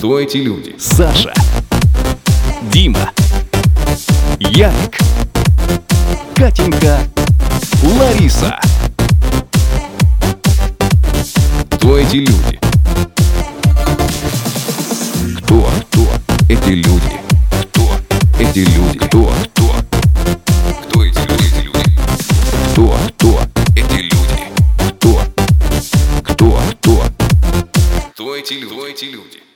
Кто эти люди? Саша, Дима, Ярик, Катенька, Лариса. Кто эти люди? Кто эти люди? Кто эти люди? Кто эти люди? Кто эти люди? Кто эти люди?